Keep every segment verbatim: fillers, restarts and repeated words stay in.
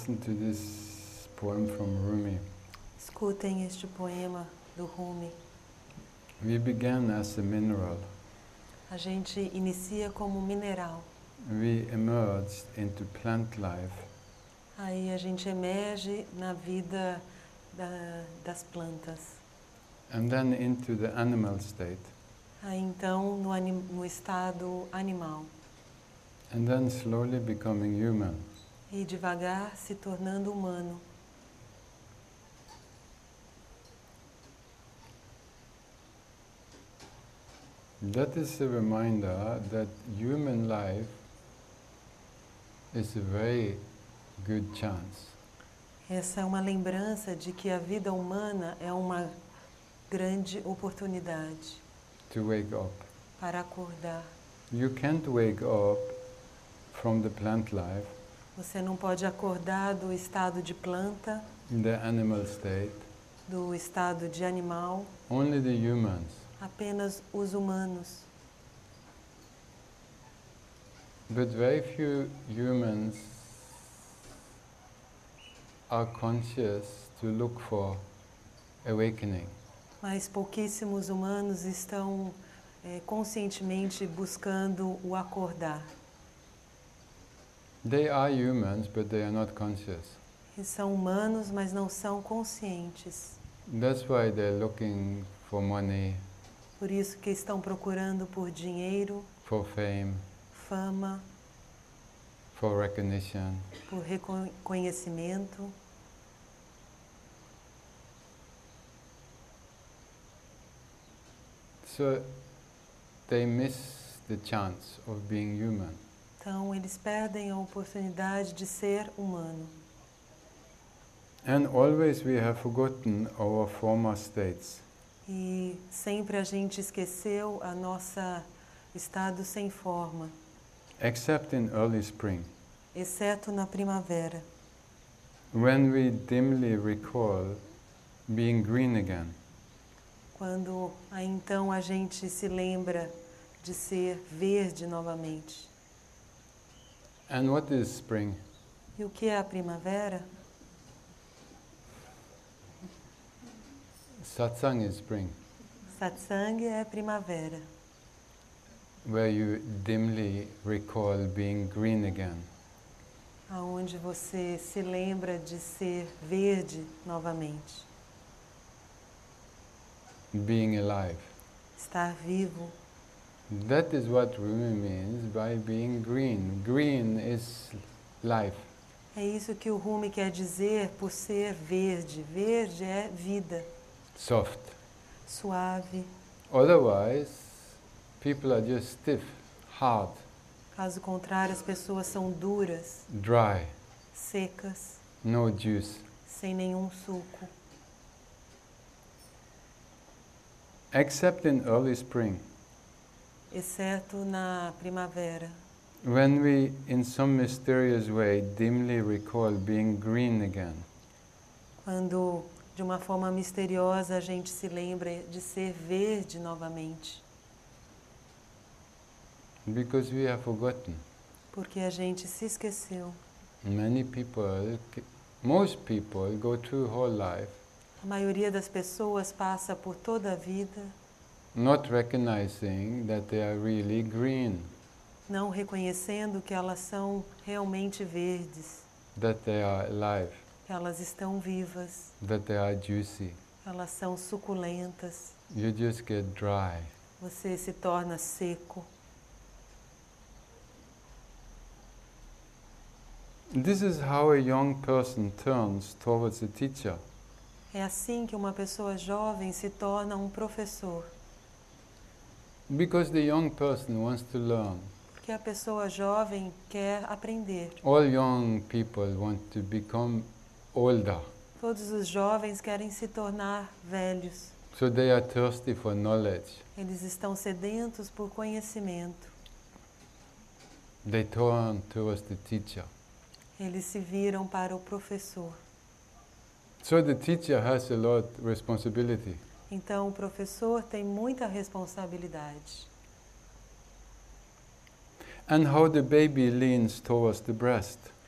Listen to this poem from Rumi. Escutem este poema do Rumi. We began as a mineral. A gente inicia como mineral. We emerged into plant life. Aí a gente emerge na vida da, das plantas. And then into the animal state. Aí então no, anim, no estado animal. And then slowly becoming human. E devagar se tornando humano. That is a reminder that human life is a very good chance. Essa é uma lembrança de que a vida humana é uma grande oportunidade To wake up. para acordar. You can't wake up from the plant life, Você não pode acordar do estado de planta, the animal state, do estado de animal, only the humans. apenas os humanos. But very few humans are conscious to look for awakening. Mas pouquíssimos humanos estão é, conscientemente buscando o acordar. They are humans, but they are not conscious. Eles são humanos, mas não são conscientes. That's why they're looking for money, Por isso que estão procurando por dinheiro, for fame, fama, for recognition. por reconhecimento. So they miss the chance of being human. Então eles perdem a oportunidade de ser humano. And always we have forgotten our former states. E sempre a gente esqueceu a nossa estado sem forma, Except in early spring, exceto na primavera, when we dimly recall being green again. quando aí então a gente se lembra de ser verde novamente. And what is spring? E o que é a primavera? Satsang is spring, Satsang é primavera, where you dimly recall being green again. aonde você se lembra de ser verde novamente, Being alive. estar vivo. That is what Rumi means by being green. Green is life. É isso que o Rumi quer dizer por ser verde. Verde é vida, Soft. suave. Otherwise, people are just stiff, hard, Caso contrário, as pessoas são duras, dry, secas, no juice. sem nenhum suco. Except in early spring, Exceto na primavera, when we, in some mysterious way, dimly recall being green again. quando de uma forma misteriosa a gente se lembra de ser verde novamente, Because we have forgotten. porque a gente se esqueceu. Many people, most people go through whole life A maioria das pessoas passa por toda a vida not recognizing that they are really green, não reconhecendo que elas são realmente verdes, that they are alive, que elas estão vivas, that they are juicy. elas são suculentas. You just get dry. Você se torna seco. This is how a young person turns towards a teacher. É assim que uma pessoa jovem se torna um professor. Because the young person wants to learn. Porque a pessoa jovem quer aprender. All young people want to become older. Todos os jovens querem se tornar velhos. So they are thirsty for knowledge. Eles estão sedentos por conhecimento. They turn towards the teacher. Eles se viram para o professor. So the teacher has a lot of responsibility. Então o professor tem muita responsabilidade. And how the baby leans towards the breast.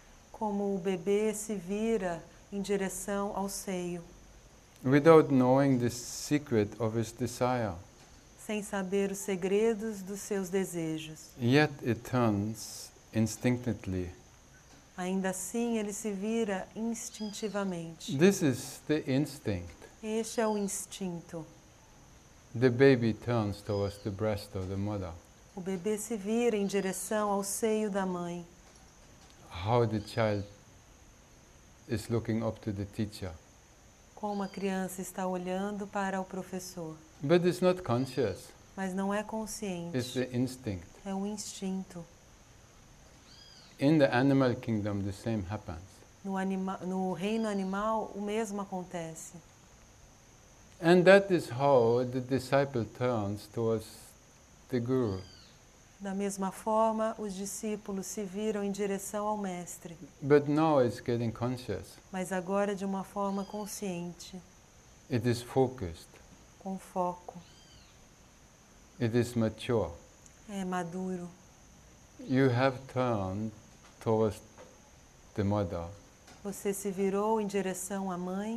Como o bebê se vira em direção ao seio, without knowing the secret of his desire. sem saber os segredos dos seus desejos. Yet it turns instinctively. Ainda assim, ele se vira instintivamente. This is the instinct. Este é o instinto. The baby turns towards the breast of the mother. O bebê se vira em direção ao seio da mãe. How the child is looking up to the teacher. Como a criança está olhando para o professor. But it's not conscious. Mas não é consciente. It's the instinct. É um instinto. In the animal kingdom, the same happens. No, anima no reino animal, o mesmo acontece. And that is how the disciple turns towards the guru. Da mesma forma, os discípulos se viram em direção ao mestre. But now it's getting conscious. Mas agora de uma forma consciente. It is focused. Com foco. It is mature. É maduro. You have turned towards the mother. Você se virou em direção à mãe.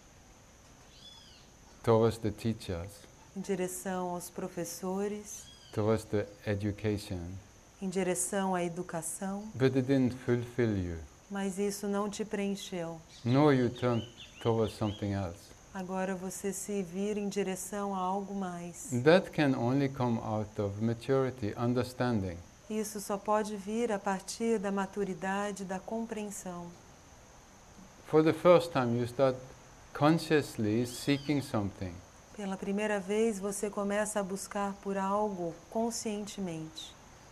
Towards the teachers. Em direção aos professores. Towards the education. Em direção à educação. But it didn't fulfill you. Mas isso não te preencheu. No, you turned towards something else. Agora você se vira em direção a algo mais. That can only come out of maturity, understanding. Isso só pode vir a partir da maturidade, da compreensão. For the first time you start consciously seeking something. Pela primeira vez você começa a buscar por algo conscientemente.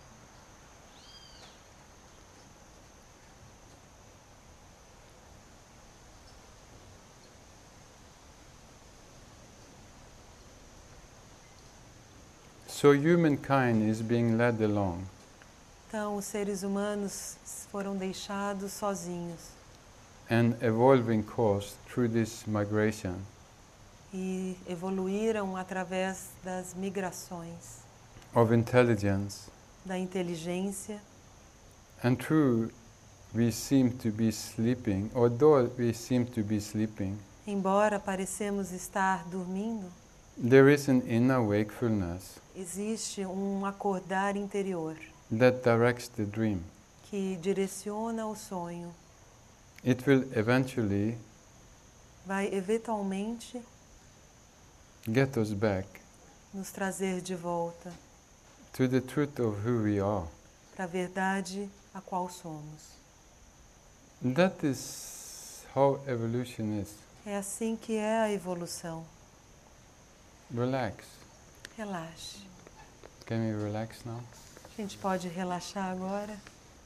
So humankind is being led along. Então os seres humanos foram deixados sozinhos. And evolving course through this migration. E evoluíram através das migrações. Of intelligence. Da inteligência. And true, we seem to be sleeping, although we seem to be sleeping. Embora parecemos estar dormindo. There is an inner wakefulness. Existe um acordar interior. That directs the dream. Que direciona o sonho. It will eventually vai eventualmente get us back nos trazer de volta to the truth of who we are. Para a verdade a qual somos. That is how evolution is. É assim que é a evolução. Relax. Relaxe. Can we relax now? A gente pode relaxar agora?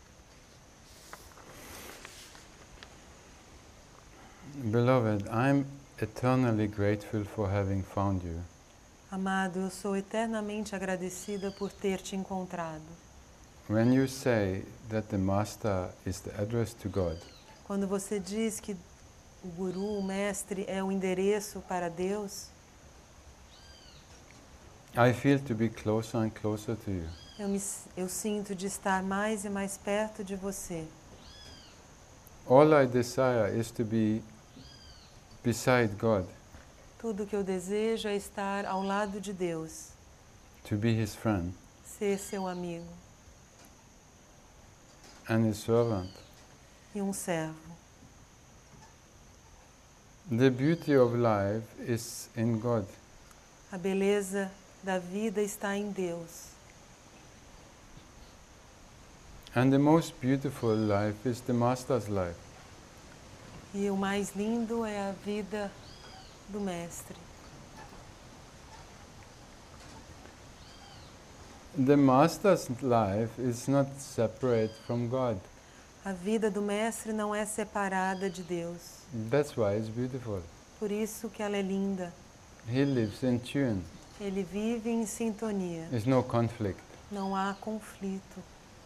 Beloved, I'm eternally grateful for having found you. Amado, eu sou eternamente agradecida por ter te encontrado. When you say that the Master is the address to God, quando você diz que o Guru, o Mestre, é o endereço para Deus, I feel to be closer and closer to you. Eu, me, eu sinto de estar mais e mais perto de você. All I desire is to be beside God. Tudo que eu desejo é estar ao lado de Deus. To be His friend. Ser seu amigo. And His servant. E um servo. The beauty of life is in God. A beleza da vida está em Deus. And the most beautiful life is the Master's life. E o mais lindo é a vida do Mestre. The Master's life is not separate from God. A vida do Mestre não é separada de Deus. That's why it's beautiful. Por isso que ela é linda. He lives in tune. Ele vive em sintonia. There's no conflict. Não há conflito.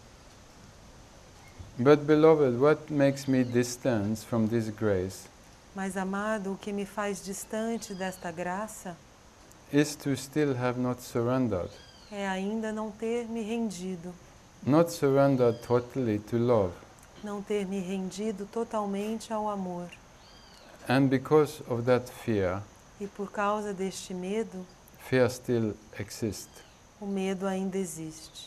But beloved, what makes me distance from this grace? Mas amado, o que me faz distante desta graça is to still have not surrendered. É ainda não ter me rendido. Not surrendered totally to love. não ter me rendido totalmente ao amor. And because of that fear, E por causa deste medo, fear still exists. o medo ainda existe.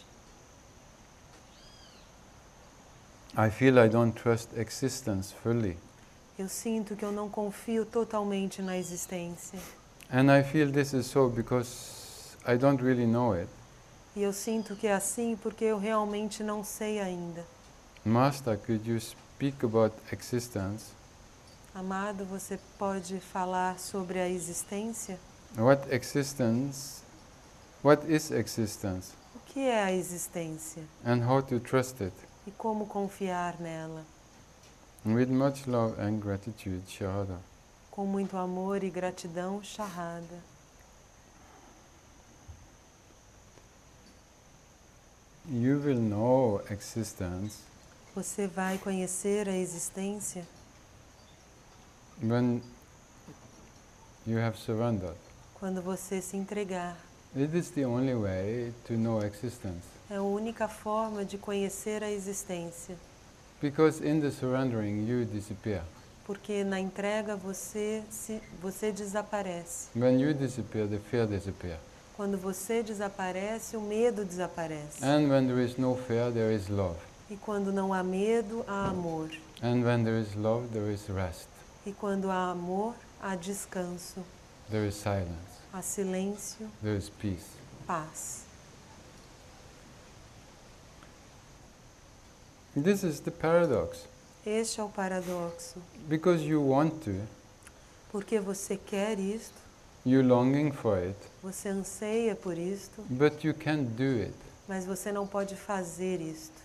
I feel I don't trust existence fully. Eu sinto que eu não confio totalmente na existência. And I feel this is so because I don't really know it. E eu sinto que é assim porque eu realmente não sei ainda. Master, could you speak about existence? Amado, você pode falar sobre a existência? What existence, what is existence? O que é a existência? And how to trust it? E como confiar nela? With much love and gratitude, Shahada. Com muito amor e gratidão, Shahada. You will know existence Você vai conhecer a existência when you have surrendered. quando você se entregar. It is the only way to know existence. É a única forma de conhecer a existência. Because in the surrendering you disappear. Porque na entrega você, se, você desaparece. When you disappear, the fear disappears. Quando você desaparece, o medo desaparece. And when there is no fear, there is love. E quando não há medo, há amor. And when there is love, there is rest. E quando há amor, há descanso, There is silence. há silêncio, There is peace. paz. This is the paradox. Este é o paradoxo. Because you want to, Porque você quer isto, you're longing for it, você anseia por isto, but you can't do it. mas você não pode fazer isto.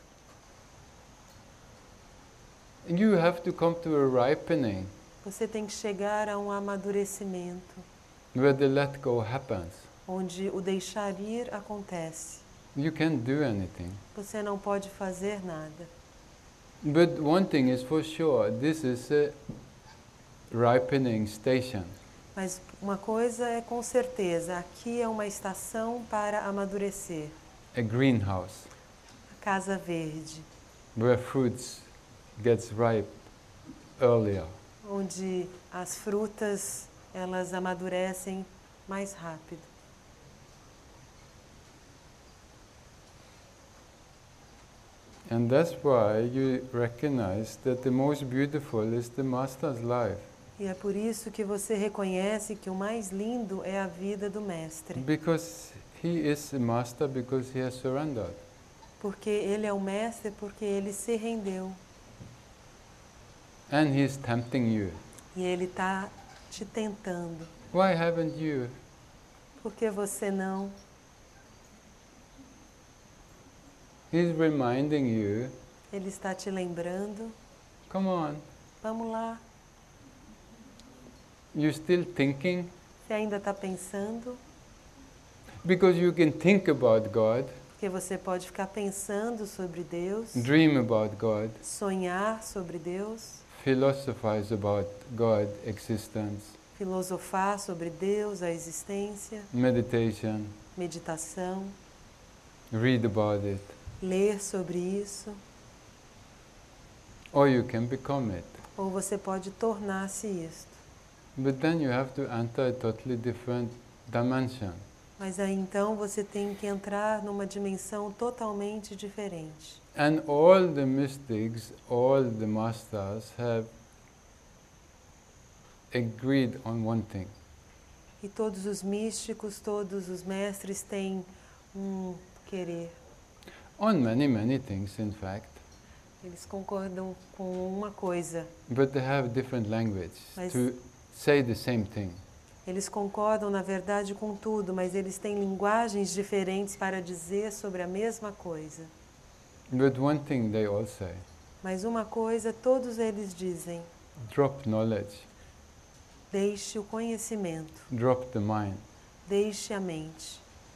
You have to come to a ripening Você tem que chegar a um amadurecimento, where the let go happens. onde o deixar ir acontece. You can't do anything. Você não pode fazer nada. But one thing is for sure, this is a ripening station. Mas uma coisa é com certeza, aqui é uma estação para amadurecer. A greenhouse A casa verde, where fruits gets ripe earlier. onde as frutas, elas amadurecem mais rápido. And that's why you recognize that the most beautiful is the Master's life. E é por isso que você reconhece que o mais lindo é a vida do Mestre. Because he is a master because he has surrendered. Porque ele é o Mestre porque ele se rendeu. And he is tempting you. E ele está te tentando. Why haven't you? Por que você não? He's reminding you, Ele está te lembrando. come on, Vamos lá. you're still thinking? Você ainda está pensando? Because you can think about God, Porque você pode ficar pensando sobre Deus, dream about God, sonhar sobre Deus, philosophize about God, existence, filosofar sobre Deus, a existência, meditation, meditação, read about it. ler sobre isso, Or you can become it. ou você pode tornar-se isto. But then you have to enter a totally different dimension. Mas aí então você tem que entrar numa dimensão totalmente diferente. And all the mystics, all the masters have agreed on one thing. E todos os místicos, todos os mestres têm um querer. On many, many things, in fact. Eles concordam com uma coisa. But they have different language Mas- to say the same thing. Eles concordam, na verdade, com tudo, mas eles têm linguagens diferentes para dizer sobre a mesma coisa. But one thing they all say, Mas uma coisa todos eles dizem: drop knowledge, deixe o conhecimento, drop the mind, deixe a mente,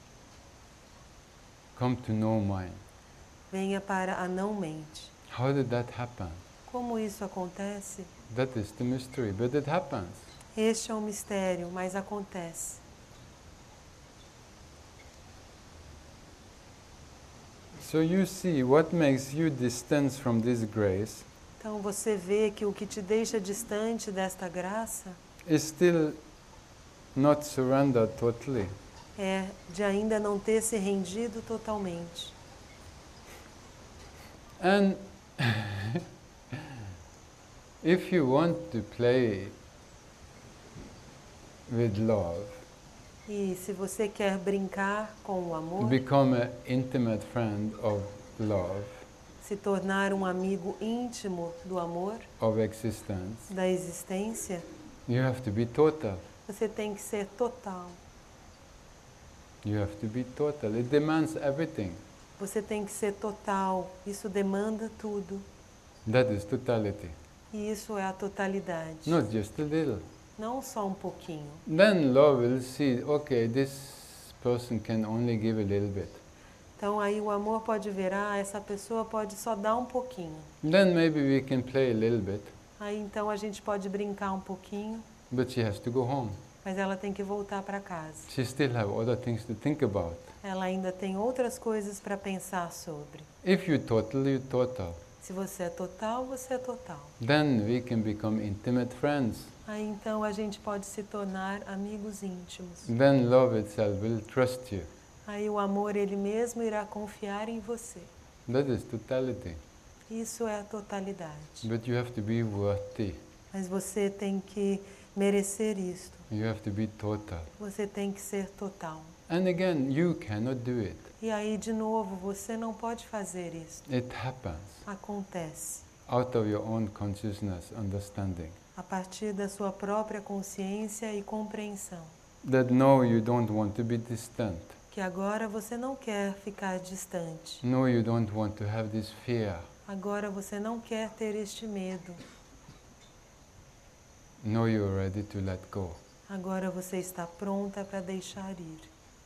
come to know mind. venha para a não-mente. How did that happen? Como isso acontece? That is the mystery, but it happens. Este é um mistério, mas acontece. So you see what makes you distant from this grace Então você vê que o que te deixa distante desta graça is still not surrendered totally. é de ainda não ter se rendido totalmente. And if you want to play with love, E se você quer brincar com o amor, become an intimate friend of love, se tornar um amigo íntimo do amor, of existence, da existência, you have to be total. você tem que ser total. You have to be total. It demands everything. Você tem que ser total. Isso demanda tudo. That is totality. E isso é a totalidade. Not just a little. Não só um pouquinho. Then love will see, okay, this person can only give a little bit. Então aí o amor pode ver, ah, essa pessoa pode só dar um pouquinho. Then maybe we can play a little bit, Aí então a gente pode brincar um pouquinho, but she has to go home. mas ela tem que voltar para casa. She still have other things to think about. Ela ainda tem outras coisas para pensar sobre. If you total, you total. Se você é total, você é total. Then we can become intimate friends. Aí então a gente pode se tornar amigos íntimos. Then love itself will trust you. Aí o amor ele mesmo irá confiar em você. That is totality. Isso é a totalidade. But you have to be worthy. Mas você tem que merecer isto. You have to be total. Você tem que ser total. And again, you cannot do it. E aí, de novo, você não pode fazer isso. It happens Acontece. out of your own consciousness, understanding. A partir da sua própria consciência e compreensão. That no, you don't want to be distant. Que agora você não quer ficar distante. No, you don't want to have this fear. Agora você não quer ter este medo. No, you're ready to let go. Agora você está pronta para deixar ir.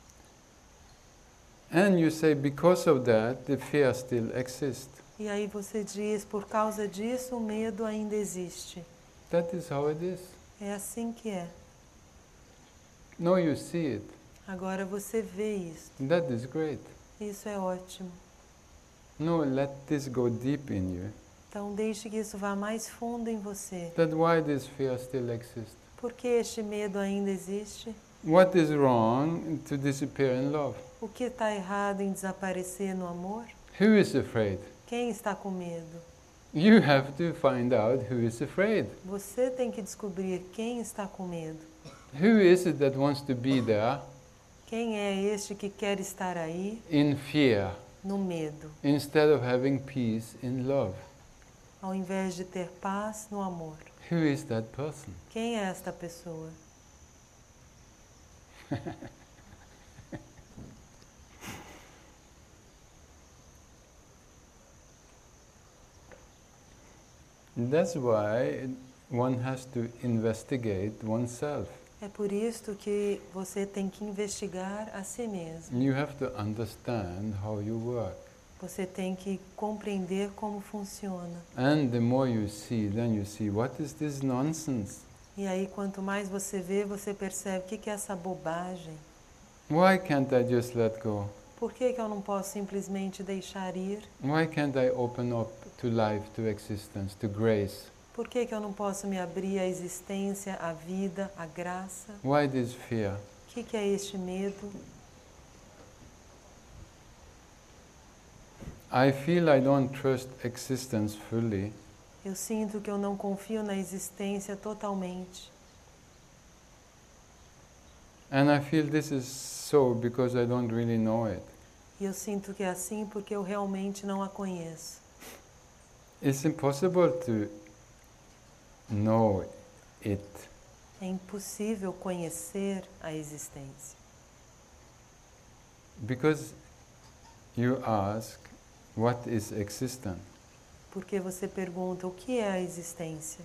And you say, because of that, the fear still exists. E aí você diz, por causa disso o medo ainda existe. That is how it is. É assim que é. No, you see it. Agora você vê isso. That is great. Isso é ótimo. No, let this go deep in you. Então deixe que isso vá mais fundo em você. That why this fear still exists. Por que este medo ainda existe? What is wrong to disappear in love? O que está errado em desaparecer no amor? Who is afraid? Quem está com medo? You have to find out who is afraid. Você tem que descobrir quem está com medo. Who is it that wants to be there Quem é este que quer estar aí in fear no medo, instead of having peace in love? ao invés de ter paz no amor? Who is that person? Quem é esta pessoa? That's why one has to investigate oneself. É por isto que você tem que investigar a si mesmo. You have to understand how you work. Você tem que compreender como funciona. And the more you see, then you see, what is this nonsense? E aí, quanto mais você vê, você percebe o que que é essa bobagem. Why can't I just let go? Por que que eu não posso simplesmente deixar ir? Why can't I open up to life, to existence, to grace? Por que que eu não posso me abrir à existência, à vida, à graça? Why this fear? O que que é este medo? I feel I don't trust existence fully. Eu sinto que eu não confio na existência totalmente. And I feel this is so because I don't really know it. E eu sinto que é assim porque eu realmente não a conheço. It's impossible to know it. É impossível conhecer a existência. Because you ask, what is existence? Porque você pergunta o que é a existência?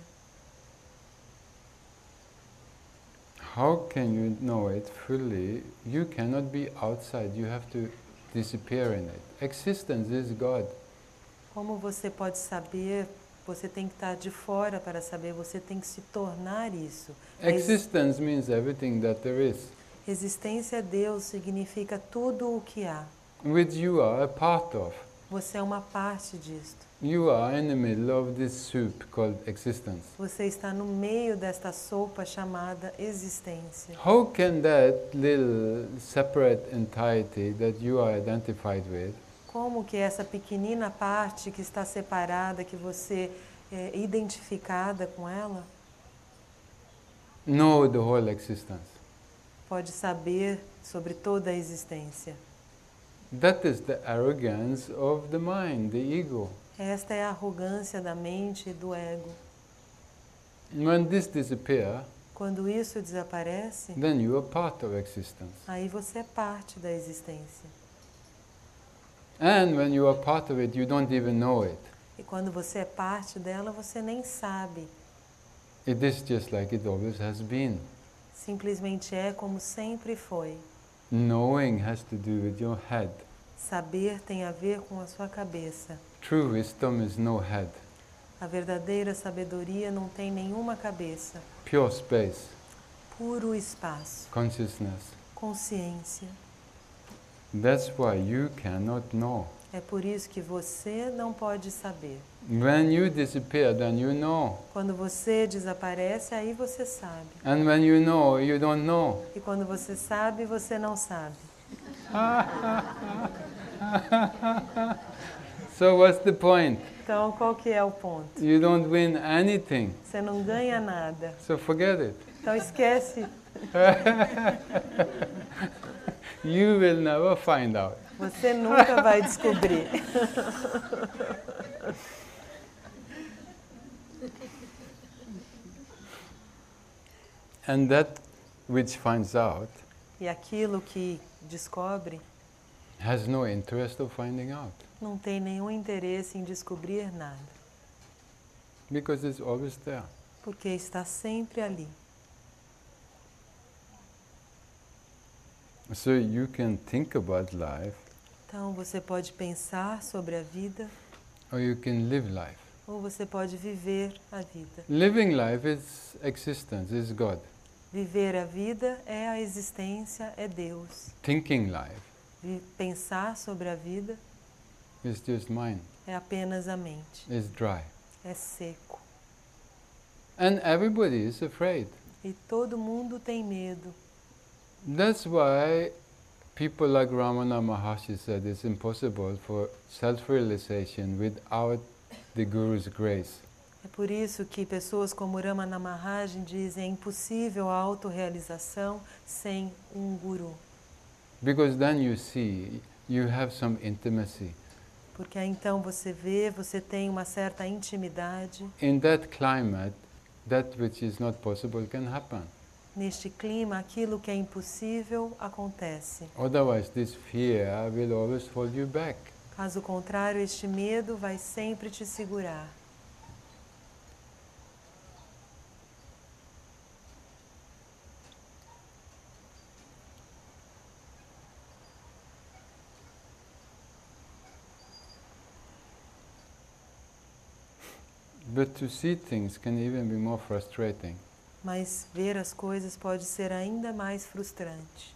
How can you know it fully? You cannot be outside, you have to disappear in it. Existence is God. Como você pode saber? Você tem que estar de fora para saber, você tem que se tornar isso. A ex- Existence means everything that there is. Existência a Deus significa tudo o que há. Which you are a part of. Você é uma parte disto. You are in the middle of this soup called existence. Você está no meio desta sopa chamada existência. How can that little separate entity that you are identified with Como que essa pequenina parte que está separada, que você é identificada com ela, know the whole existence? pode saber sobre toda a existência? That is the arrogance of the mind, the ego. Esta é a arrogância da mente e do ego. When this disappears, Quando isso desaparece, then you are part of existence. aí você é parte da existência. And when you are part of it, you don't even know it. E quando você é parte dela, você nem sabe. It is just like it always has been. Simplesmente é como sempre foi. Knowing has to do with your head. Saber tem a ver com a sua cabeça. True wisdom is no head. A verdadeira sabedoria não tem nenhuma cabeça. Pure space, Puro espaço, consciousness. consciência. That's why you cannot know. É por isso que você não pode saber. When you disappear, then you know. Quando você desaparece, aí você sabe. And when you know, you don't know. E quando você sabe, você não sabe. So what's the point? Então, qual que é o ponto? You don't win anything. Você não ganha nada. So forget it. Então, esquece. You will never find out. Você nunca vai descobrir. And that which finds out E aquilo que descobre has no interest of finding out. não tem nenhum interesse em descobrir nada, Because it's always there. porque está sempre ali. So you can think about life, Então, você pode pensar sobre a vida or you can live life. ou você pode viver a vida. Living life is existence, is God. Viver a vida é a existência, é Deus. Thinking life Vi- Pensar sobre a vida is just mind, é apenas a mente, is dry. é seco. And everybody is afraid. E todo mundo tem medo. That's why people like Ramana Maharshi said it's impossible for self-realization without the Guru's grace. É por isso que pessoas como Ramana Maharshi dizem é impossível a autorrealização sem um guru. Because then you see, you have some intimacy. Porque aí então você vê, você tem uma certa intimidade. In that climate, that which is not possible can happen. Neste clima, aquilo que é impossível acontece. Otherwise, this fear will always hold you back. Caso contrário, este medo vai sempre te segurar. But to see things can even be more frustrating. Mas ver as coisas pode ser ainda mais frustrante.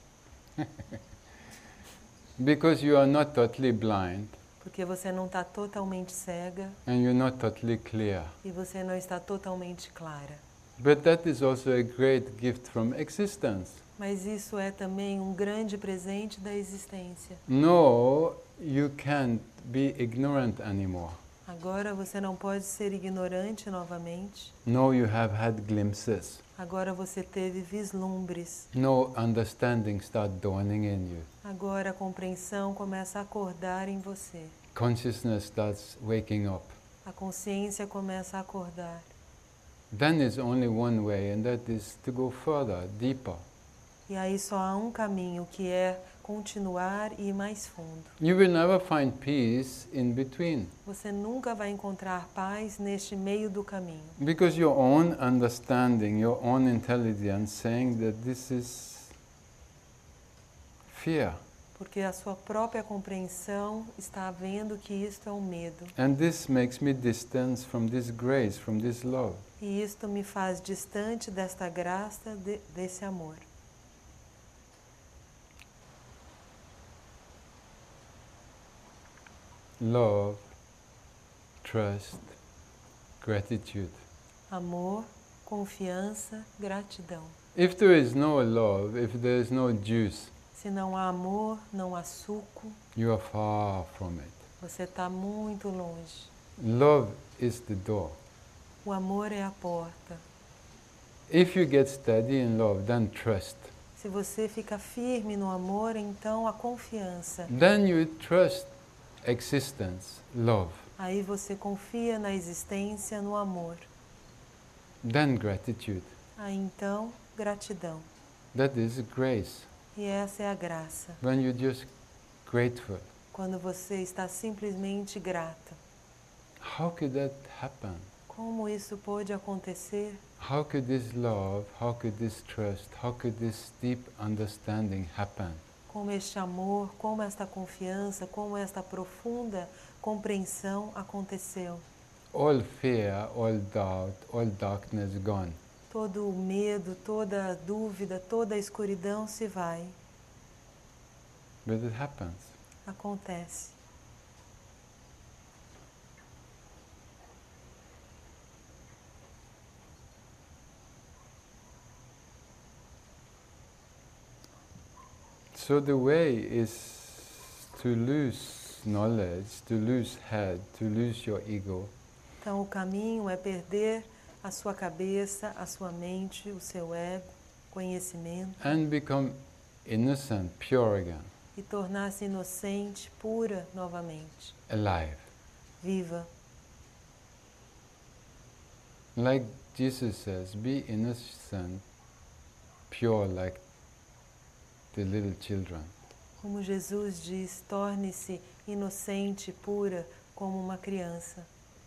Because you are not totally blind Porque você não está totalmente cega and you're not totally clear. e você não está totalmente clara. But that is also a great gift from existence. Mas isso é também um grande presente da existência. No, you can't be ignorant anymore. Agora você não pode ser ignorante novamente. No, you have had glimpses. Agora você teve vislumbres. No, understanding start dawning in you. Agora a compreensão começa a acordar em você. Consciousness starts waking up. A consciência começa a acordar. Then there's only one way, and that is to go further, deeper. E aí só há um caminho, que é continuar e ir mais fundo. You will never find peace in between. Você nunca vai encontrar paz neste meio do caminho. Because your own understanding, your own intelligence saying that this is fear. Porque a sua própria compreensão está vendo que isto é um medo. And this makes me distance from this grace, from this love. E isto me faz distante desta graça, de, desse amor. love, trust, gratitude. Amor, confiança, gratidão. If there is no love, if there is no juice, Se não há amor, não há suco, you are far from it. você está muito longe. Love is the door. O amor é a porta. If you get steady in love, then trust. Se você fica firme no amor, então a confiança. Then you trust existence, love. Aí você confia na existência, no amor. Then gratitude. Aí então, gratidão. That is grace. E essa é a graça. When you're just grateful. Quando você está simplesmente grata. How could that happen? Como isso pôde acontecer? How could this love, how could this trust, how could this deep understanding happen? Como este amor, como esta confiança, como esta profunda compreensão aconteceu. All fear, all doubt, all darkness gone. Todo o medo, toda a dúvida, toda a escuridão se vai. But it happens. Acontece. So the way is to lose knowledge, to lose head, to lose your ego. Então o caminho é perder a sua cabeça, a sua mente, o seu ego, conhecimento. And become innocent, pure again. E tornar-se inocente, pura novamente. Alive. Viva. Like Jesus says, be innocent, pure like the little children. Como Jesus diz, torne-se inocente, pura, como uma criança.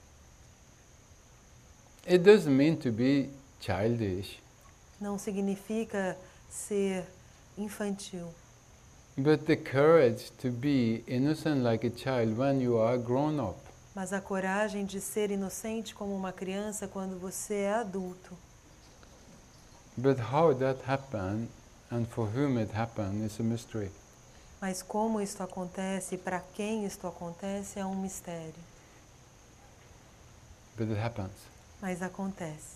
It doesn't mean to be childish. Não significa ser infantil, But the courage to be innocent like a child when you are grown up. mas a coragem de ser inocente como uma criança quando você é adulto. But how that happened and for whom it happened is a mystery. Mas como isto acontece, para quem isto acontece, é um mistério. But it happens. Mas acontece.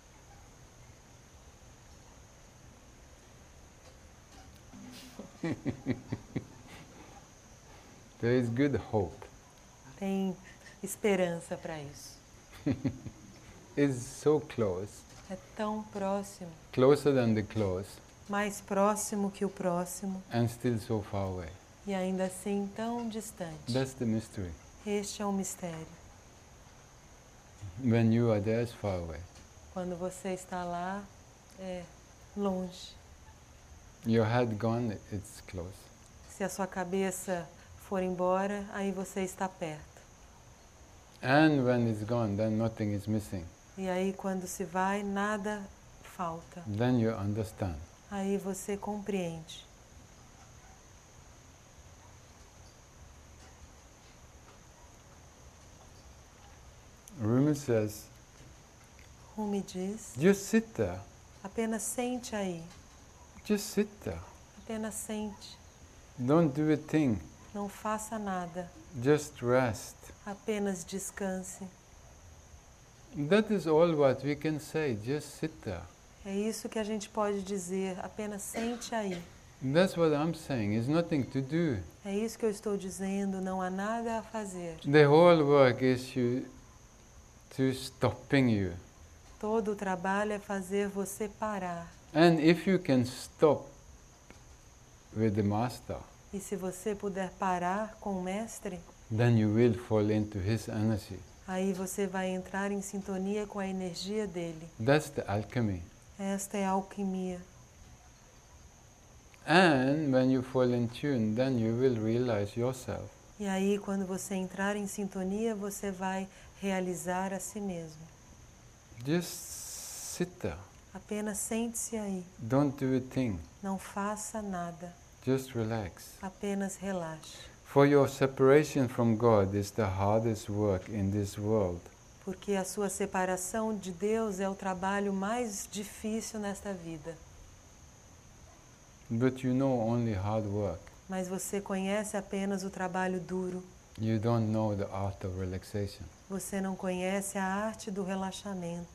There is good hope. Tem esperança para isso. It's so close. É tão próximo, Closer than the close mais próximo que o próximo, and still so far away. e ainda assim tão distante. That's the mystery. Este é um mistério. When you are there, it's far away. Quando você está lá, é longe. Your head gone, it's close. Se a sua cabeça for embora, aí você está perto. And when it's gone, then nothing is missing. E aí, quando se vai, nada falta. Then you understand. Aí você compreende. Rumi says, Rumi diz, just sit there. apenas sente aí. Just sit there. Apenas sente. Don't do a thing. Não faça nada. Just rest. Apenas descanse. That is all what we can say. Just sit there. É isso que a gente pode dizer. Apenas sente aí. That's what I'm saying. There's nothing to do. É isso que eu estou dizendo. Não há nada a fazer. The whole work is you to stopping you. Todo o trabalho é fazer você parar. And if you can stop with the master, E se você puder parar com o mestre, then you will fall into his energy. aí você vai entrar em sintonia com a energia dele. That's the alchemy. Esta é a alquimia. And when you fall in tune, then you will realize yourself. E aí, quando você entrar em sintonia, você vai realizar a si mesmo. Just sit there. Apenas sente-se aí. Don't do a thing. Não faça nada. Just relax. Apenas relaxe. For your separation from God is the hardest work in this world. Porque a sua separação de Deus é o trabalho mais difícil nesta vida. But you know only hard work. Mas você conhece apenas o trabalho duro. You don't know the art of relaxation. Você não conhece a arte do relaxamento.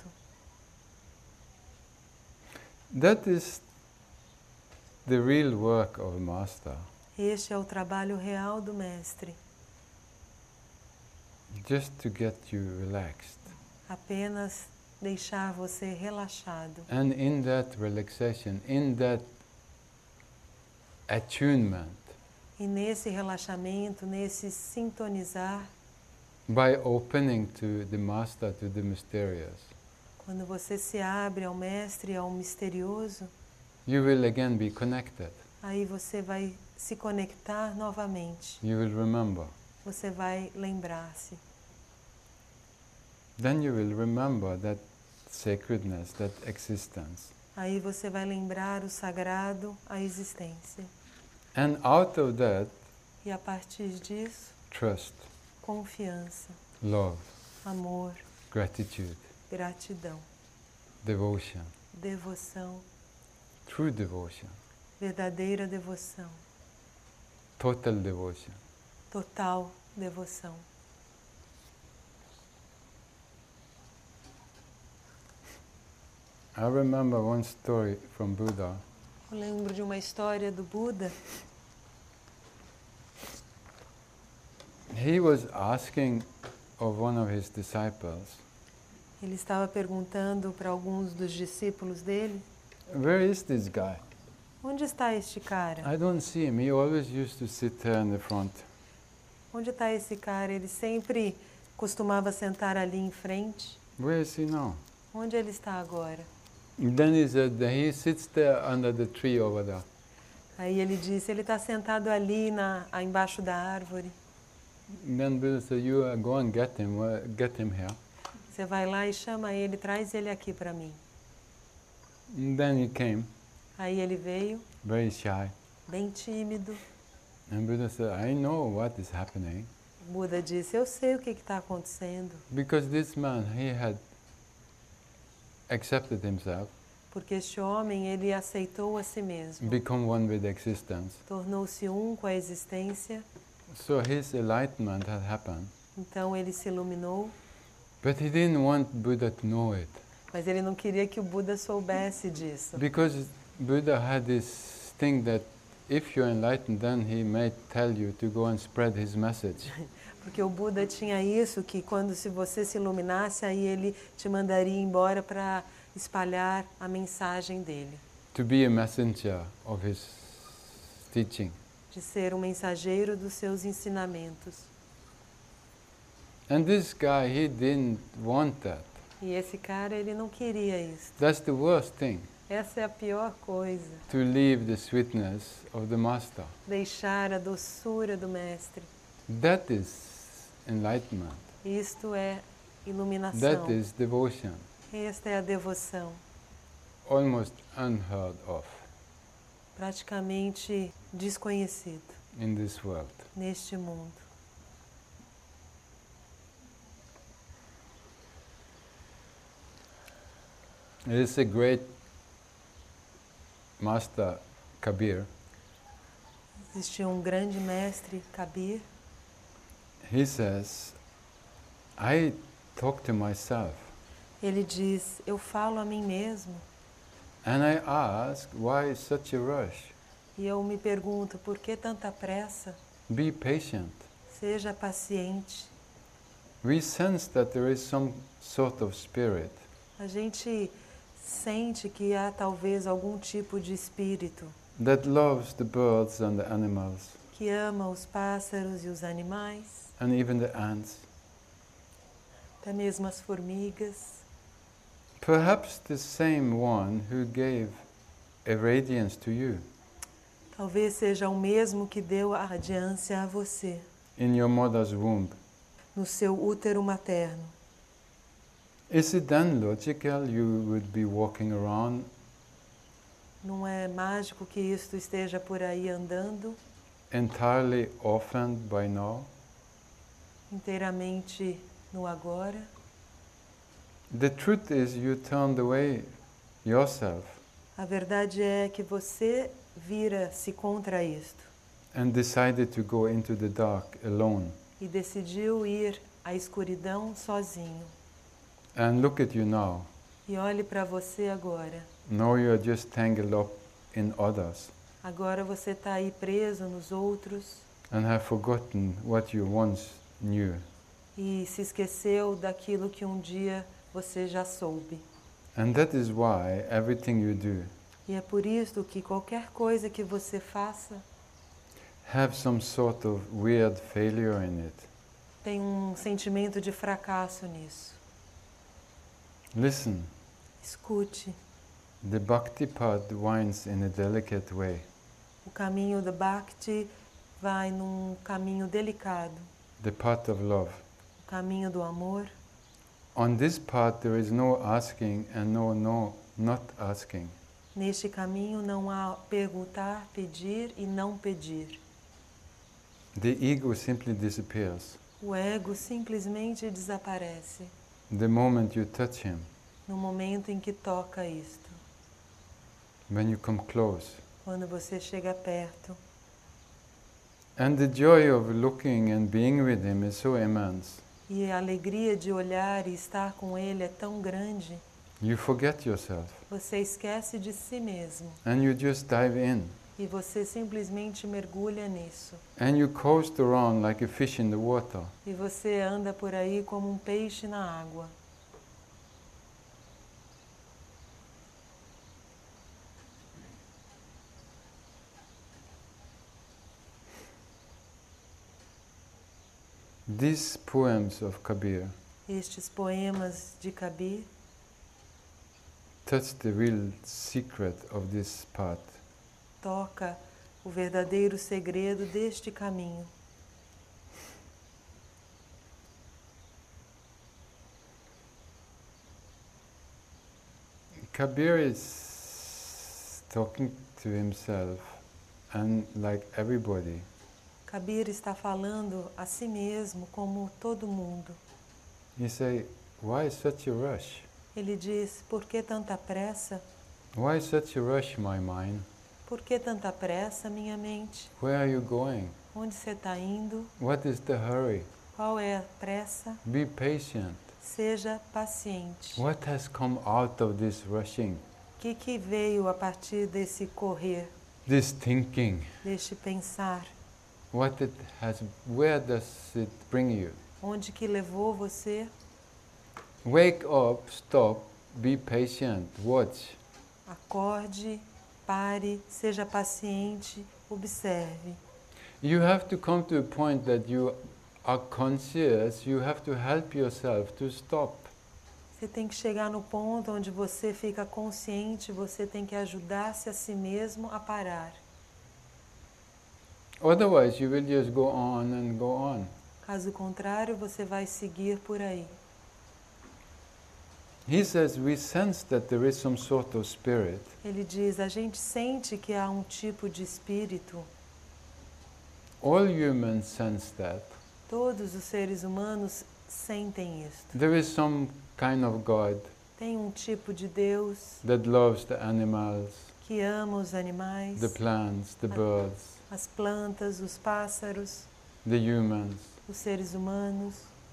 That is the real work of a master. Este é o trabalho real do mestre. Just to get you relaxed. Apenas deixar você relaxado. And in that relaxation, in that attunement, E nesse relaxamento, nesse sintonizar, by opening to the master, to the mysterious, quando você se abre ao mestre e ao misterioso, you will again be connected. aí você vai se conectar novamente. You will remember. Você vai lembrar-se. Then you will remember that sacredness, that existence. Aí você vai lembrar o sagrado, a existência. And out of that, E a partir disso, trust, confiança, love, amor, gratitude, gratidão, devotion, devoção, true devotion, verdadeira devoção, total devotion. total devoção. I remember one story from Buddha. Eu lembro de uma história do Buda. He was asking of one of his disciples, Ele estava perguntando para alguns dos discípulos dele: where is this guy? onde está este cara? I don't see him. He always used to sit there in the front. Onde está esse cara? Ele sempre costumava sentar ali em frente. Where is he now? Onde ele está agora? And then he said that he sits there under the tree over there. Aí ele disse: ele está sentado ali na, embaixo da árvore. And then Buddha said, you uh, go and get him, uh, get him here. Você vai lá e chama ele, traz ele aqui para mim. And then he came, Aí ele veio, very shy. bem tímido. And Buddha said, I know what is happening. Buda disse: eu sei o que está acontecendo. Because this man, he had accepted himself, Porque este homem, ele aceitou a si mesmo. become one with existence. Tornou-se um com a existência. So his enlightenment had happened. Então ele se iluminou. But he didn't want Buddha to know it. Mas ele não queria que o Buda soubesse disso. Because Buddha had this thing that if you're enlightened, then he may tell you to go and spread his message. Porque o Buda tinha isso, que quando se você se iluminasse, aí ele te mandaria embora para espalhar a mensagem dele. To be a messenger of his teaching. De ser um mensageiro dos seus ensinamentos. And this guy, he didn't want that. E esse cara, ele não queria isso. That's the worst thing. Essa é a pior coisa. To leave the sweetness of the master. Deixar a doçura do mestre. That is enlightenment. Isto é iluminação. That is devotion. Esta é a devoção. Almost unheard of Praticamente desconhecido in this world. neste mundo. There is a great master, Kabir. Existia um grande mestre, Kabir. He says, I talk to myself Ele diz: eu falo a mim mesmo. and I ask, why such a rush? E eu me pergunto: por que tanta pressa? Be patient. Seja paciente. We sense that there is some sort of spirit A gente sente que há talvez algum tipo de espírito that loves the birds and the animals que ama os pássaros e os animais, and even the ants. até mesmo as formigas. Perhaps the same one who gave a radiance to you Talvez seja o mesmo que deu a radiância a você, in your mother's womb. no seu útero materno. Is it then logical you would be walking around Não é mágico que isto esteja por aí andando, entirely orphaned by now? inteiramente no agora? The truth is you turned away yourself A verdade é que você vira-se contra isto and decided to go into the dark alone. e decidiu ir à escuridão sozinho. And look at you now. E olhe para você agora. Now you are just tangled up in others Agora você está aí preso nos outros and have forgotten what you once knew. e se esqueceu daquilo que um dia você já soube. And that is why everything you do E é por isso que qualquer coisa que você faça have some sort of weird failure in it. tem um sentimento de fracasso nisso. Listen, Escute. the Bhakti path winds in a delicate way. O caminho do Bhakti vai num caminho delicado, The path of love. o caminho do amor. On this path there is no asking and no no not asking. Neste caminho não há perguntar, pedir e não pedir. The ego simply disappears O ego simplesmente desaparece the moment you touch him, no momento em que toca isto. when you come close. Quando você chega perto. And the joy of looking and being with him is so immense. E a alegria de olhar e estar com ele é tão grande, You forget yourself você esquece de si mesmo and you just dive in. e você simplesmente mergulha nisso. And you coast around like a fish in the water. E você anda por aí como um peixe na água. These poems of Kabir Estes poemas de Kabir touch the real secret of this path. toca o verdadeiro segredo deste caminho. Kabir is talking to himself and like everybody. Kabir está falando a si mesmo como todo mundo. He say, why such a rush? Ele diz, por que tanta pressa? Why such a rush, my mind? Por que tanta pressa, minha mente? Where are you going? Onde você está indo? What is the hurry? Qual é a pressa? Be patient. Seja paciente. What has come out of this rushing? O que, que veio a partir desse correr, This thinking? deste pensar? What it has, where does it bring you? Onde que levou você? Wake up, stop, be patient, watch. Acorde, pare, seja paciente, observe. You have to come to a point that you are conscious, you have to help yourself to stop. Você tem que chegar no ponto onde você fica consciente, você tem que ajudar-se a si mesmo a parar. Otherwise you will just go on and go on. Caso contrário, você vai seguir por aí. He says we sense that there is some sort of spirit. Ele diz, a gente sente que há um tipo de espírito. All humans sense that. Todos os seres humanos sentem isto. There is some kind of God Tem um tipo de Deus that loves the animals, que ama os animais, the plants, the birds, as plantas, os pássaros, the humans. os seres humanos.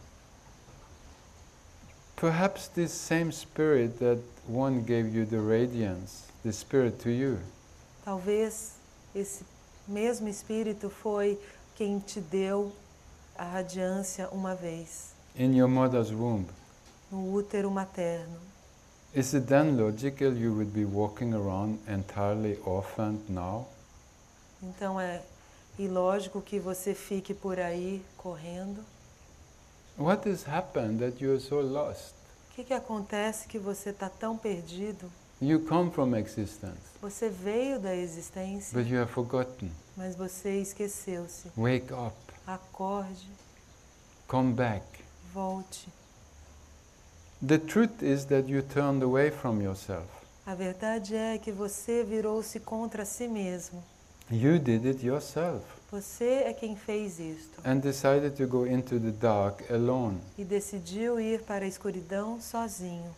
Perhaps this same spirit that one gave you the radiance, the spirit to you. Talvez esse mesmo espírito foi quem te deu a radiância uma vez, In your mother's womb. no útero materno. Is it then logical you would be walking around entirely orphaned now? Então é ilógico que você fique por aí correndo. What has happened that you are so lost? O que, que acontece que você está tão perdido? You come from existence, Você veio da existência, but you have forgotten. mas você esqueceu-se. Wake up, Acorde, come back. volte. The truth is that you turned away from yourself. A verdade é que você virou-se contra si mesmo. You did it yourself Você é quem fez isto and decided to go into the dark alone. e decidiu ir para a escuridão sozinho.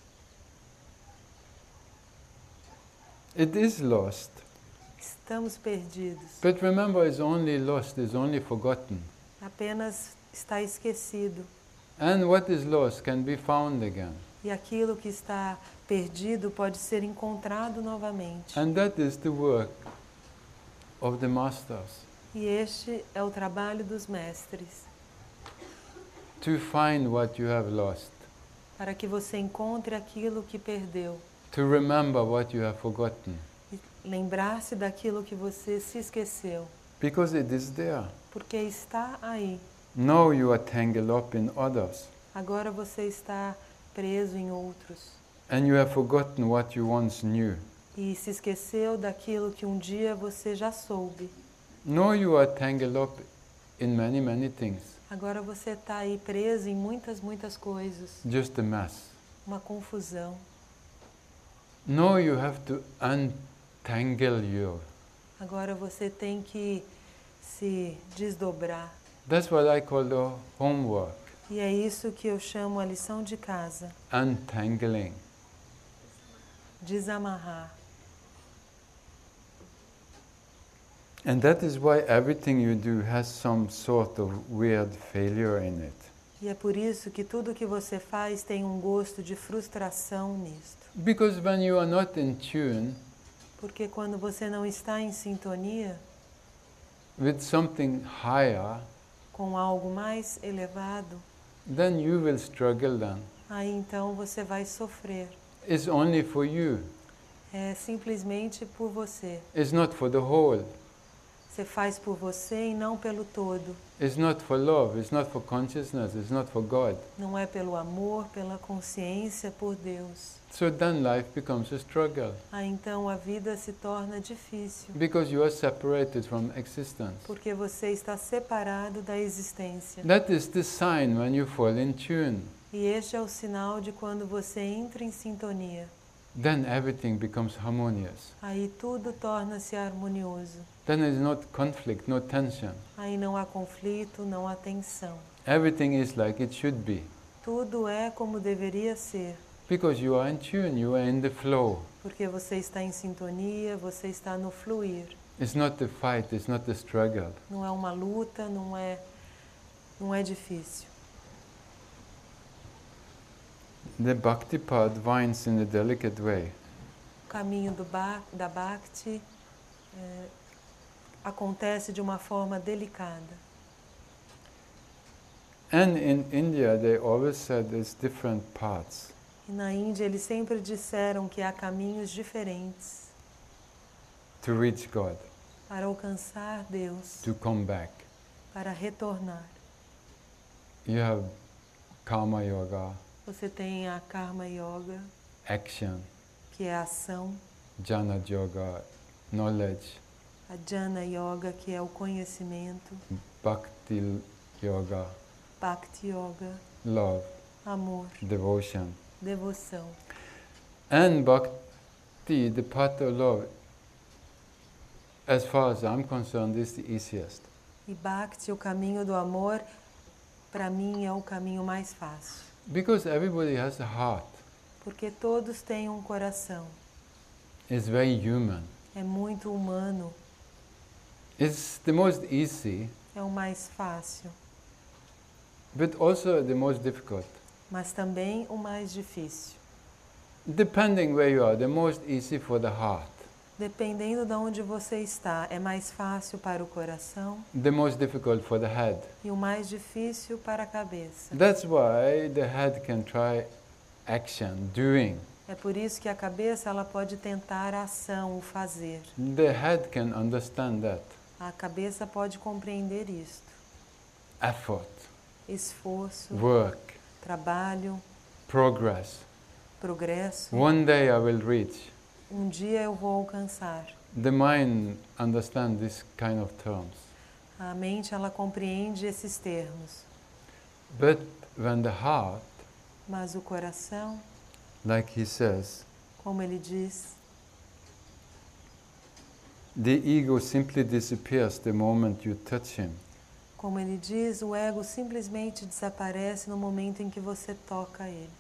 It is lost, Estamos perdidos. but remember, it's only lost, it's only forgotten. apenas está esquecido. And what is lost can be found again. E aquilo que está perdido pode ser encontrado novamente. And that is the work of the masters. E este é o trabalho dos mestres, To find what you have lost. para que você encontre aquilo que perdeu. To remember what you have forgotten. E lembrar-se daquilo que você se esqueceu. Because it is there. Porque está aí. Now you are tangled up in others. Agora você está preso em outros. And you have forgotten what you once knew. E se esqueceu daquilo que um dia você já soube. Now you are tangled up in many, many things. Agora você está aí preso em muitas, muitas coisas. Just a mess. Uma confusão. Now you have to untangle you. Agora você tem que se desdobrar. That's what I call the homework. E é isso que eu chamo a lição de casa. Untangling. Desamarrar. And that is why everything you do has some sort of weird failure in it. E é por isso que tudo que você faz tem um gosto de frustração nisto. Because when you are not in tune Porque quando você não está em sintonia with something higher, com algo mais elevado, then you will struggle then. aí então você vai sofrer. It's only for you. É simplesmente por você. It's not for the whole. Você faz por você e não pelo todo. It's not for love. It's not for consciousness. It's not for God. Não é pelo amor, pela consciência, por Deus. So then life becomes a struggle. Aí então a vida se torna difícil. Because you are separated from existence. Porque você está separado da existência. That is the sign when you fall in tune. E este é o sinal de quando você entra em sintonia. Then everything becomes harmonious. Aí tudo torna-se harmonioso. Then there is no conflict, no tension. Aí não há conflito, não há tensão. Everything is like it should be. Tudo é como deveria ser. Because you are in tune, you are in the flow. Porque você está em sintonia, você está no fluir. It's not the fight, it's not the struggle. Não é uma luta, não é, não é difícil. The Bhakti path winds in a delicate way. O caminho do ba da Bhakti é, acontece de uma forma delicada. And in India they always said there's different paths. E na Índia eles sempre disseram que há caminhos diferentes To reach God, para alcançar Deus, to come back. para retornar. You have Karma Yoga, Você tem a Karma Yoga, action, que é a ação, Jnana Yoga, knowledge, a Jnana Yoga, que é o conhecimento, Bhakti Yoga, Bhakti Yoga, love, amor, devotion. devoção. And Bhakti, the path of love, as far as I'm concerned, is the easiest. E Bhakti, o caminho do amor, para mim é o caminho mais fácil. Because everybody has a heart. Porque todos têm um coração. It's very human. É muito humano. It's the most easy, É o mais fácil. but also the most difficult. Mas também o mais difícil. Depending where you are, the most easy for the heart, Dependendo de onde você está, é mais fácil para o coração the most difficult for the head. e o mais difícil para a cabeça. That's why the head can try action, doing. É por isso que a cabeça ela pode tentar a ação, o fazer. The head can understand that. A cabeça pode compreender isto. Effort, Esforço, work, trabalho, progress. progresso. One day I will reach. Um dia eu vou alcançar. The mind understands this kind of terms. A mente ela compreende esses termos. But when the heart, Mas o coração, like he says, como ele diz, the ego simply disappears the moment you touch him. como ele diz, o ego simplesmente desaparece no momento em que você toca ele.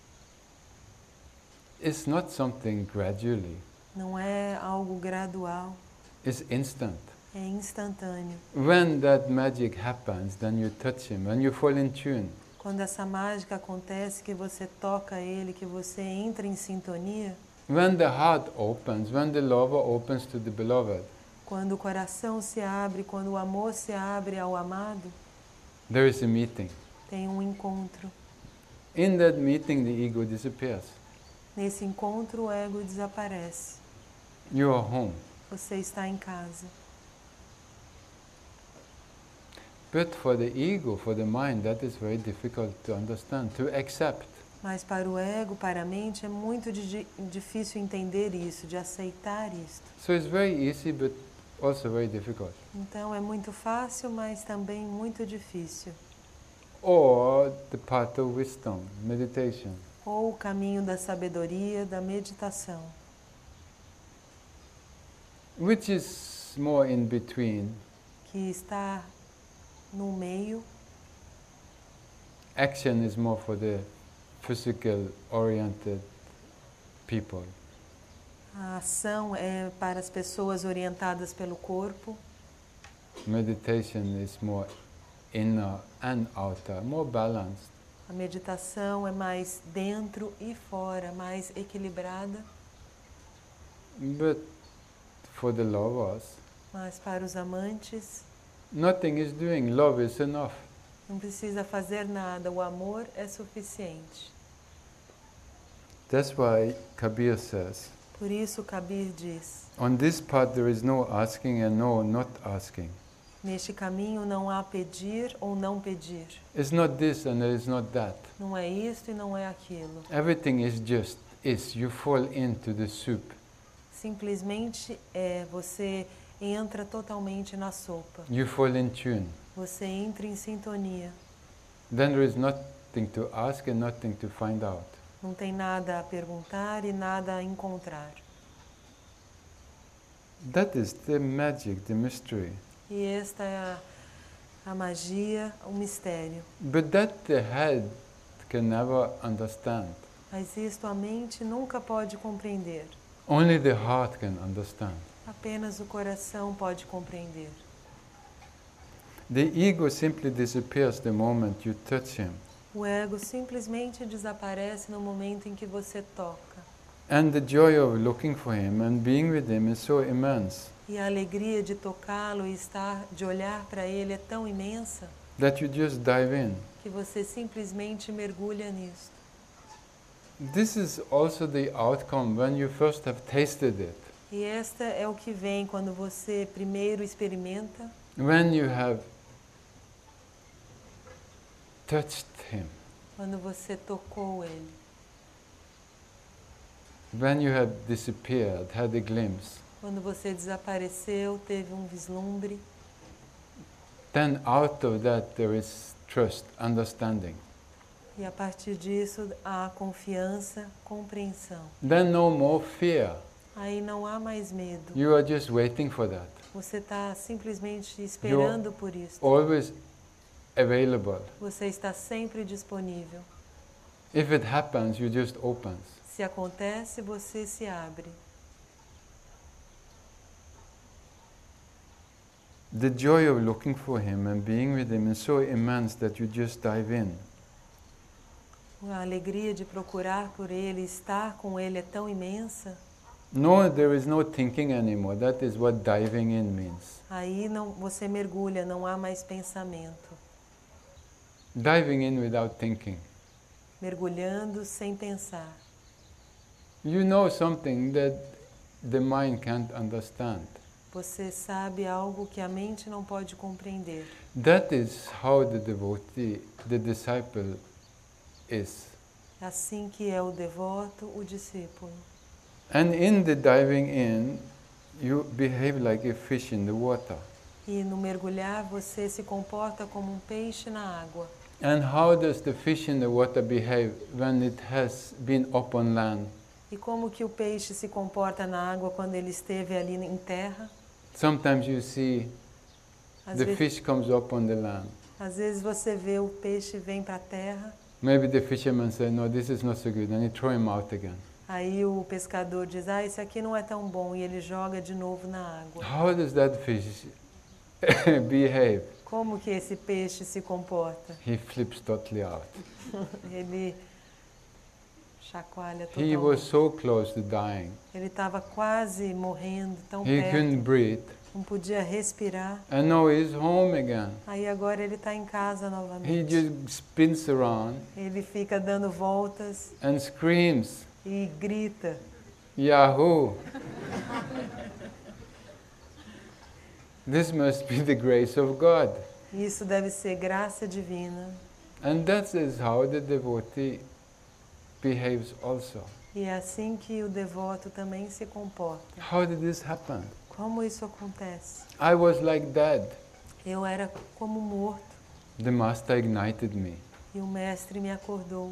It's not something gradually. Não é algo gradual, It's instant. É instantâneo. When that magic happens, then you touch him, and you fall in tune. Quando essa mágica acontece, que você toca ele, que você entra em sintonia, When the heart opens, when the lover opens to the beloved, quando o coração se abre, quando o amor se abre ao amado, there is a meeting. tem um encontro. In that meeting, the ego disappears. Nesse encontro, o ego desaparece. You are home. Você está em casa. But for the ego, for the mind, that is very difficult to understand, to accept. Mas para o ego, para a mente, é muito di- difícil entender isso, de aceitar isso. So it's very easy, but also very difficult. Então é muito fácil, mas também muito difícil. Or the path of wisdom, meditation. Ou o caminho da sabedoria, da meditação, Which is more in between. que está no meio. Action is more for the physical oriented people. A ação é para as pessoas orientadas pelo corpo. Meditation is more inner and outer, more balanced. A meditação é mais dentro e fora, mais equilibrada. But for the lovers, Mas para os amantes, nothing is doing. Love is enough. não precisa fazer nada, o amor é suficiente. That's why Kabir says, Por isso Kabir diz, on this path there is no asking and no not asking. neste caminho não há pedir ou não pedir. It's not this and it is not that. Não é isto e não é aquilo. Everything is just is. You fall into the soup. Simplesmente é, você entra totalmente na sopa. You fall in tune. Você entra em sintonia. Then there is nothing to ask and nothing to find out. Não tem nada a perguntar e nada a encontrar. That is the magic, the mystery. E esta é a, a magia, o mistério. But that the head can never understand. Mas isto a mente nunca pode compreender. Only the heart can understand. Apenas o coração pode compreender. The ego simply disappears the moment you touch him. O ego simplesmente desaparece no momento em que você toca. And the joy of looking for him and being with him is so immense E a alegria de tocá-lo e estar, de olhar para ele é tão imensa that you just dive in. que você simplesmente mergulha nisto. This is also the outcome when you first have tasted it. E esta é o que vem quando você primeiro experimenta, When you have touched him. quando você tocou ele. When you have disappeared, had a glimpse. Quando você desapareceu, teve um vislumbre. Then out of that there is trust, understanding. E a partir disso há confiança, compreensão. Then no more fear. Aí não há mais medo. You are just waiting for that. Você está simplesmente esperando por isso. Always available. Você está sempre disponível. If it happens, you just open. Se acontece, você se abre. The joy of looking for him and being with him is so immense that you just dive in. A alegria de procurar por ele, estar com ele é tão imensa. No, there is no thinking anymore. That is what diving in means. Aí não, você mergulha, não há mais pensamento. Diving in without thinking. Mergulhando sem pensar. You know something that the mind can't understand. Você sabe algo que a mente não pode compreender. That is how the devotee, the disciple is. Assim que é o devoto, o discípulo. And in the diving in, you behave like a fish in the water. E no mergulhar você se comporta como um peixe na água. And how does the fish in the water behave when it has been up on land? E como que o peixe se comporta na água quando ele esteve ali em terra? Sometimes you see Às the vezes, fish comes up on the land. às vezes você vê o peixe vem para a terra, Maybe the fisherman said, no, this is not so good, and you throw him out again. aí o pescador diz, ah, esse aqui não é tão bom, e ele joga de novo na água. How does that fish behave? Como que esse peixe se comporta? He flips totally out. Ele chacoalha He was totalmente. so close to dying. Ele estava quase morrendo, tão He couldn't perto, breathe. não podia respirar. And now he's home again. Aí agora ele está em casa He novamente. just spins around Ele fica dando voltas and screams, e grita. Yahoo! This must be the grace of God. Isso deve ser graça divina. And that is how the devotee behaves also. E é assim que o devoto também se comporta. How did this happen? Como isso acontece? I was like dead. Eu era como morto The master ignited me. e o mestre me acordou.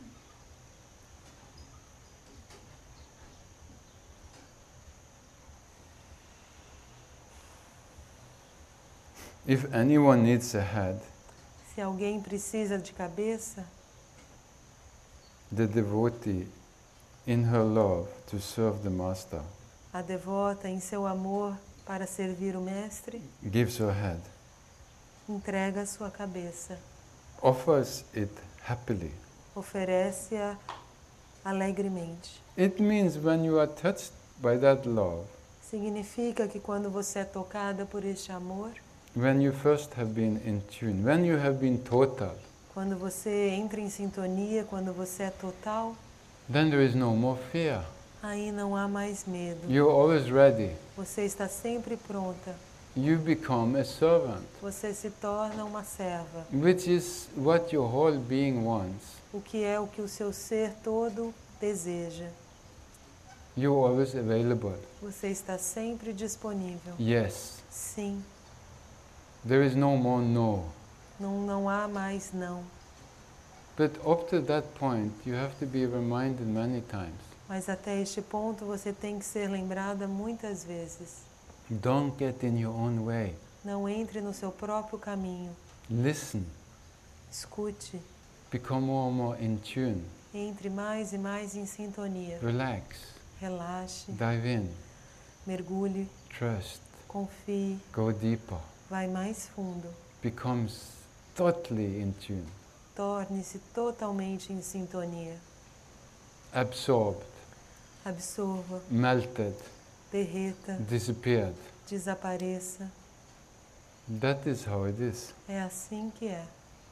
If anyone needs a head, Se alguém precisa de cabeça, the devotee, in her love to serve the master, a devota, em seu amor para servir o mestre, gives her head, entrega a sua cabeça, offers it happily. oferece-a alegremente. It means when you are touched by that love, Significa que quando você é tocada por este amor, when you first have been in tune, when you have been total, quando você entra em sintonia, quando você é total, then there is no more fear. aí não há mais medo. You're always ready. Você está sempre pronta. You become a servant, Você se torna uma serva, which is what your whole being wants. o que é o que o seu ser todo deseja. You're always available. Você está sempre disponível. Yes. Sim, There is no more no. não, não há mais não. But up to that point, you have to be reminded many times. Mas até este ponto você tem que ser lembrada muitas vezes. Don't get in your own way. Não entre no seu próprio caminho. Listen. Escute. Become more and more in tune. Entre mais e mais em sintonia. Relax. Relaxe. Dive in. Mergulhe. Trust. Confie. Go deeper. Vai mais fundo. Becomes totally in tune. Torne-se totalmente em sintonia. Absorbed. Absorva. Melted. Derreta. Disappeared. Desapareça. That is how it is. É assim que é.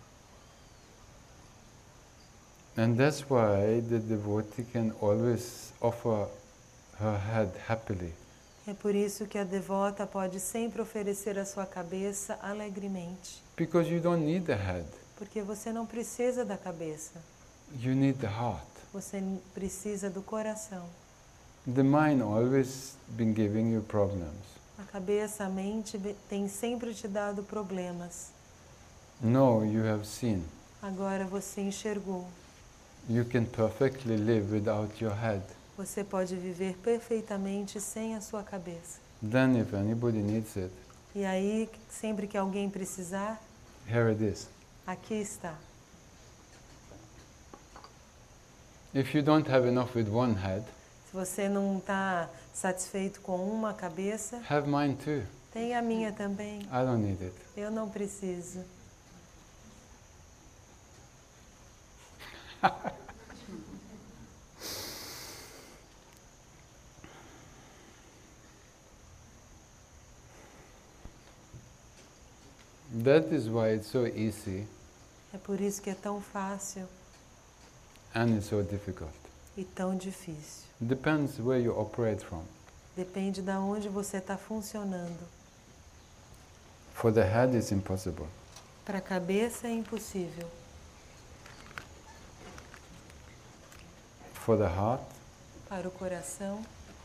And that's why the devotee can always offer her head happily. É por isso que a devota pode sempre oferecer a sua cabeça alegremente. Because you don't need the head. Porque você não precisa da cabeça. You need the heart. Você precisa do coração. The mind always been giving you problems. A cabeça, a mente tem sempre te dado problemas. No, you have seen. Agora você enxergou. You can perfectly live without your head. Você pode viver perfeitamente sem a sua cabeça. Then if anybody needs it, E aí, sempre que alguém precisar, here it is. aqui está. If you don't have enough with one head, Se você não está satisfeito com uma cabeça, have mine too. tem a minha também. I don't need it. Eu não preciso. That is why it's so easy É por isso que é tão fácil and it's so difficult. e tão difícil. Depends where you operate from. Depende de onde você está funcionando. For the head, it's impossible. Para a cabeça é impossível. For the heart, Para o coração,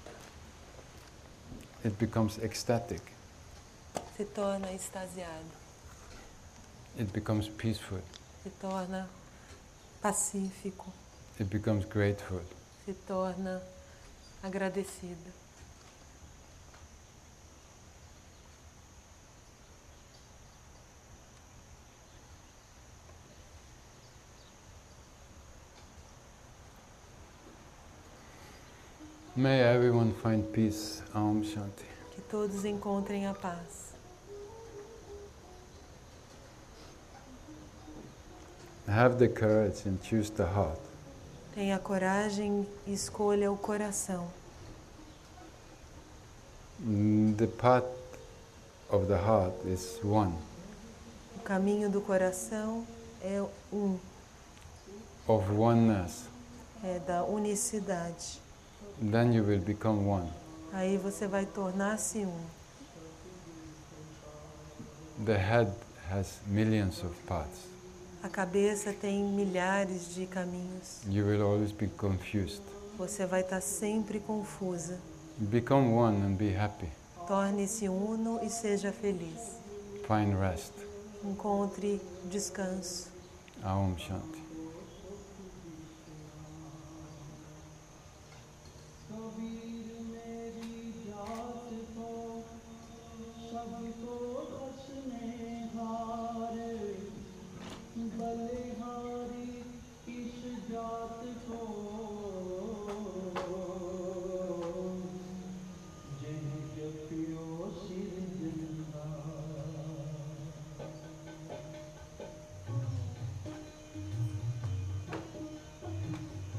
it becomes ecstatic. se torna extasiado. It becomes peaceful. Se torna pacífico. It becomes grateful. Se torna agradecido. May everyone find peace. Om Shanti. Que todos encontrem a paz. Have the courage and choose the heart. Tenha coragem e escolha o coração. Mm, The path of the heart is one, O caminho do coração é um, of oneness. é da unicidade. Then you will become one. Aí você vai tornar-se um. The head has millions of paths. A cabeça tem milhares de caminhos. You will always be confused. Você vai estar sempre confusa. Become one and be happy. Torne-se uno e seja feliz. Find rest. Encontre descanso. Aum Shanti.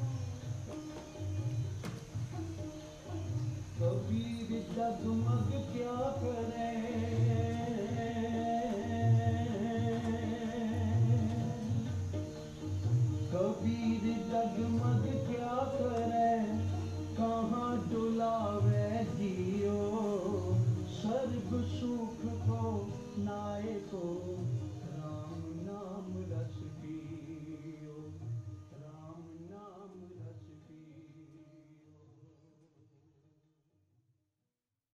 Kabir जगमग